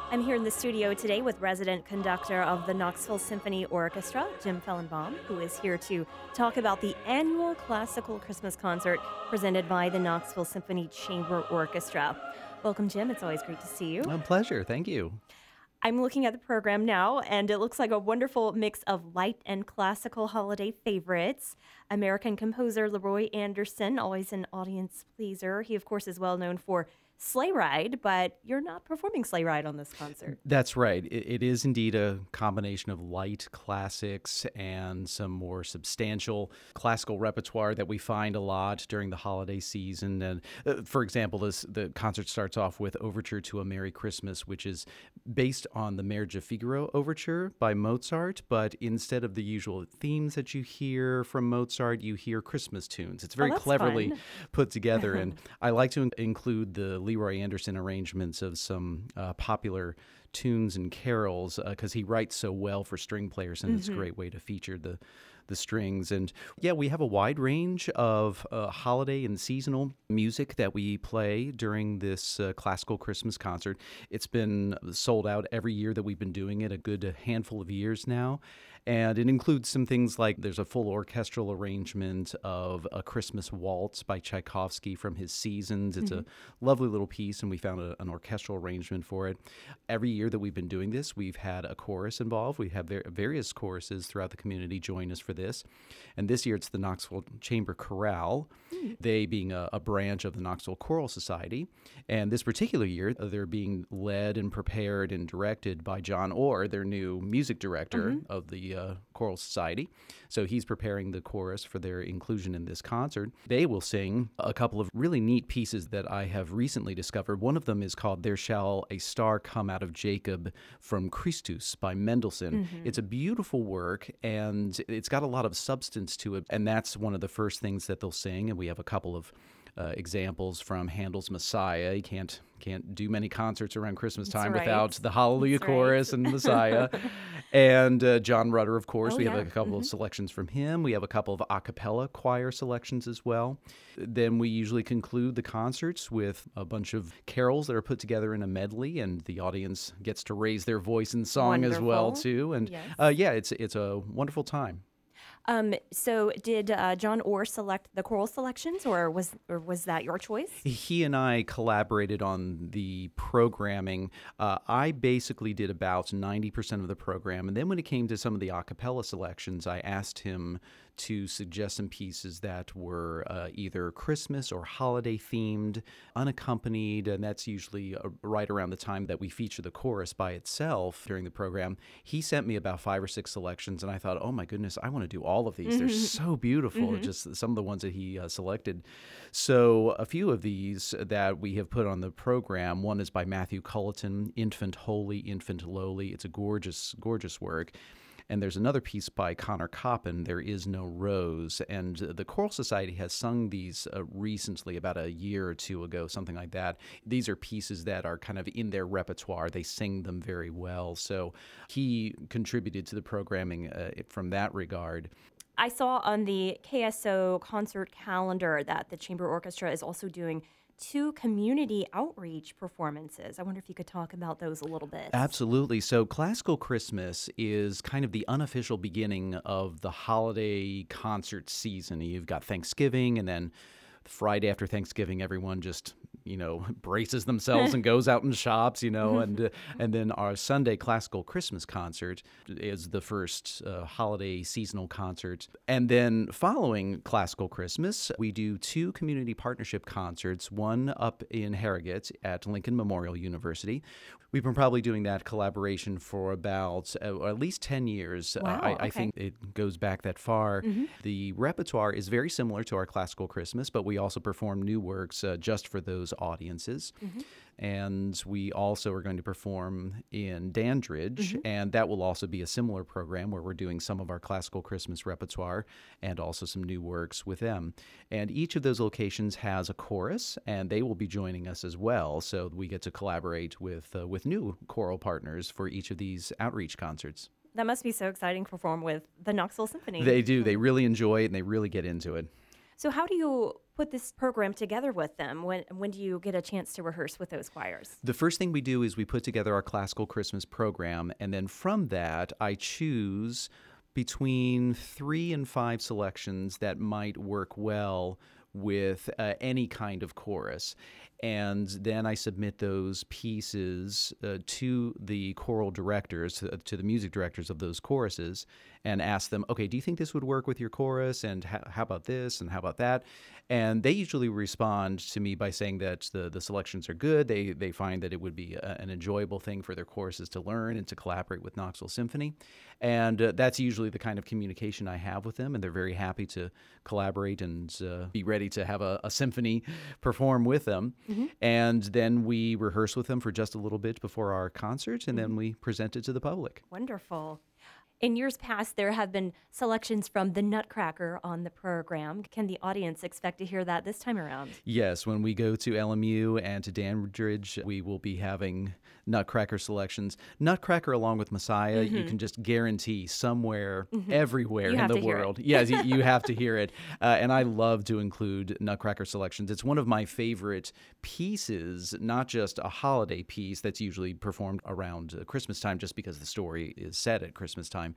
I'm here in the studio today with resident conductor of the Knoxville Symphony Orchestra, Jim Fellenbaum, who is here to talk about the annual classical Christmas concert presented by the Knoxville Symphony Chamber Orchestra. Welcome, Jim. It's always great to see you. A pleasure. Thank you. I'm looking at the program now, and it looks like a wonderful mix of light and classical holiday favorites. American composer Leroy Anderson, always an audience pleaser. He, of course, is well known for Sleigh Ride, but you're not performing Sleigh Ride on this concert. That's right. It is indeed a combination of light classics and some more substantial classical repertoire that we find a lot during the holiday season. And for example, the concert starts off with Overture to a Merry Christmas, which is based on the Marriage of Figaro Overture by Mozart, but instead of the usual themes that you hear from Mozart, you hear Christmas tunes. It's very cleverly put together, and I like to include the Leroy Anderson arrangements of some popular tunes and carols because he writes so well for string players, and it's a great way to feature the strings. And yeah, we have a wide range of holiday and seasonal music that we play during this classical Christmas concert. It's been sold out every year that we've been doing it, a good handful of years now. And it includes some things like there's a full orchestral arrangement of A Christmas Waltz by Tchaikovsky from his Seasons. It's a lovely little piece, and we found an orchestral arrangement for it. Every year that we've been doing this, we've had a chorus involved. We have various choruses throughout the community join us for this. And this year it's the Knoxville Chamber Chorale, they being a branch of the Knoxville Choral Society. And this particular year, they're being led and prepared and directed by John Orr, their new music director of the Choral Society. So he's preparing the chorus for their inclusion in this concert. They will sing a couple of really neat pieces that I have recently discovered. One of them is called There Shall a Star Come Out of Jacob from Christus by Mendelssohn. It's a beautiful work, and it's got a lot of substance to it, and that's one of the first things that they'll sing. And we have a couple of examples from Handel's Messiah. You can't do many concerts around Christmas time without the Hallelujah Chorus and Messiah. And John Rutter, of course. We have a couple of selections from him. We have a couple of a cappella choir selections as well. Then we usually conclude the concerts with a bunch of carols that are put together in a medley, and the audience gets to raise their voice in song as well, too. And it's a wonderful time. So did John Orr select the choral selections, or was that your choice? He and I collaborated on the programming. I basically did about 90% of the program, and then when it came to some of the a cappella selections, I asked him to suggest some pieces that were either Christmas or holiday themed, unaccompanied, and that's usually right around the time that we feature the chorus by itself during the program. He sent me about 5 or 6 selections, and I thought, oh my goodness, I want to do all of these. They're so beautiful, just some of the ones that he selected. So a few of these that we have put on the program, one is by Matthew Culleton, Infant Holy, Infant Lowly. It's a gorgeous, gorgeous work. And there's another piece by Connor Coppin, There Is No Rose. And the Choral Society has sung these recently, about a year or two ago, something like that. These are pieces that are kind of in their repertoire. They sing them very well. So he contributed to the programming from that regard. I saw on the KSO concert calendar that the Chamber Orchestra is also doing 2 community outreach performances. I wonder if you could talk about those a little bit. Absolutely. So Classical Christmas is kind of the unofficial beginning of the holiday concert season. You've got Thanksgiving, and then Friday after Thanksgiving, everyone just braces themselves and goes out and shops, and then our Sunday Classical Christmas concert is the first holiday seasonal concert. And then following Classical Christmas, we do 2 community partnership concerts, one up in Harrogate at Lincoln Memorial University. We've been probably doing that collaboration for about at least 10 years. Wow, I think it goes back that far. The repertoire is very similar to our Classical Christmas, but we also perform new works just for those audiences. And we also are going to perform in Dandridge, and that will also be a similar program where we're doing some of our Classical Christmas repertoire and also some new works with them. And each of those locations has a chorus, and they will be joining us as well. So we get to collaborate with new choral partners for each of these outreach concerts. That must be so exciting to perform with the Knoxville Symphony. They do. They really enjoy it, and they really get into it. So how do you put this program together with them? When do you get a chance to rehearse with those choirs? The first thing we do is we put together our classical Christmas program, and then from that, I choose between 3 and 5 selections that might work well with any kind of chorus. And then I submit those pieces to the choral directors, to the music directors of those choruses, and ask them, okay, do you think this would work with your chorus? And how about this? And how about that? And they usually respond to me by saying that the selections are good. They find that it would be an enjoyable thing for their choruses to learn and to collaborate with Knoxville Symphony. And that's usually the kind of communication I have with them, and they're very happy to collaborate and be ready to have a symphony perform with them. Mm-hmm. And then we rehearse with them for just a little bit before our concert, and then we present it to the public. Wonderful. In years past, there have been selections from the Nutcracker on the program. Can the audience expect to hear that this time around? Yes, when we go to LMU and to Dandridge, we will be having Nutcracker selections. Nutcracker along with Messiah, you can just guarantee somewhere, everywhere in the world. Yes, you have to hear it. And I love to include Nutcracker selections. It's one of my favorite pieces, not just a holiday piece that's usually performed around Christmas time just because the story is set at Christmas time.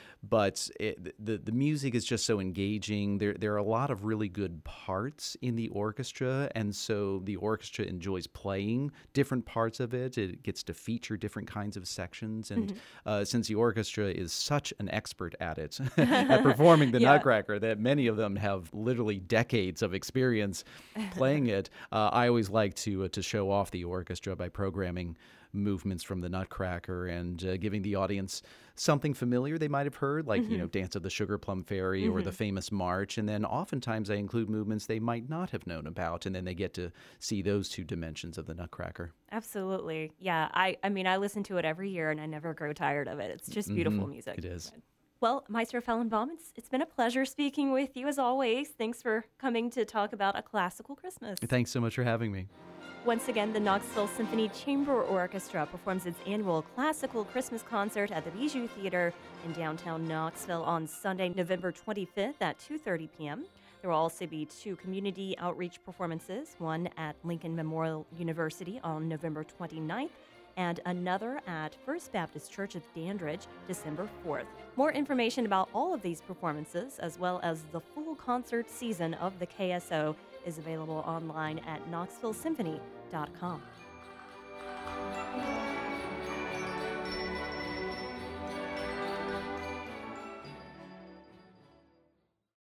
But the music is just so engaging. There are a lot of really good parts in the orchestra, and so the orchestra enjoys playing different parts of it. It gets to feature different kinds of sections, and since the orchestra is such an expert at it, at performing the Nutcracker, that many of them have literally decades of experience playing it, I always like to show off the orchestra by programming movements from the Nutcracker and giving the audience something familiar they might have heard, like, Dance of the Sugar Plum Fairy or the famous march. And then oftentimes I include movements they might not have known about, and then they get to see those two dimensions of the Nutcracker. Absolutely. Yeah. I mean, I listen to it every year and I never grow tired of it. It's just beautiful music. It is. Well, Maestro Fellenbaum, it's been a pleasure speaking with you as always. Thanks for coming to talk about A Classical Christmas. Thanks so much for having me. Once again, the Knoxville Symphony Chamber Orchestra performs its annual Classical Christmas concert at the Bijou Theater in downtown Knoxville on Sunday, November 25th at 2:30 p.m. There will also be 2 community outreach performances, one at Lincoln Memorial University on November 29th and another at First Baptist Church of Dandridge, December 4th. More information about all of these performances, as well as the full concert season of the KSO, is available online at knoxvillesymphony.com.